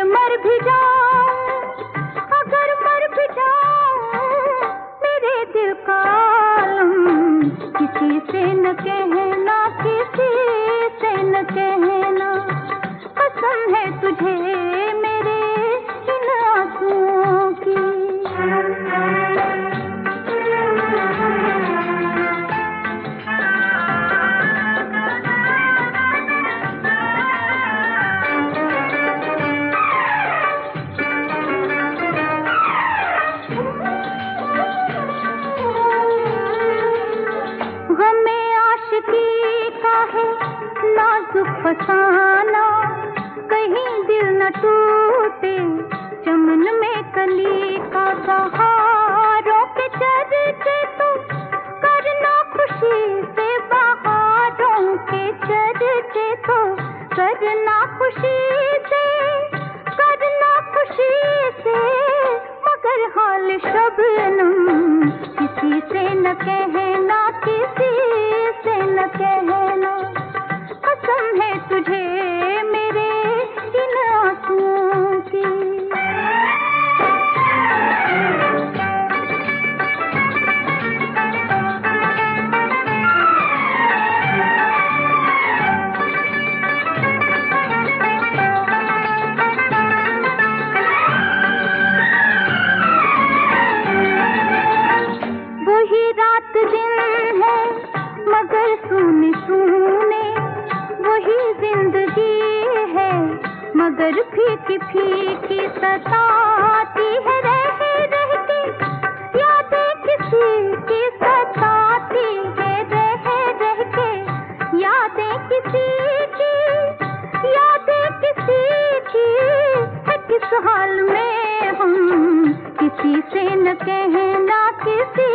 मर भी जाऊं, अगर मर भी जाऊं, मेरे दिल का आलम किसी से न कहना, किसी से न कहना। कसम है तुझे मेरे इन आंसुओं की। नाजुक फसाना, कहीं दिल न टूटे, चमन में कली का बहारों के चर्चे तो करना खुशी से, बहारों के चर्चे तो करना खुशी से, करना खुशी से। मगर हाल शबनम किसी से न कहना, किसी से न कहना। कसम है तुझे मेरे इन आंसुओं की। वही रात दिन है मगर सुने सुने, वही जिंदगी है मगर फीकी फीकी सताती है, रह रह के यादें किसी की सताती है, रह रह के यादें किसी की, यादें किसी की है। किस हाल में हम किसी से न कहना, किसी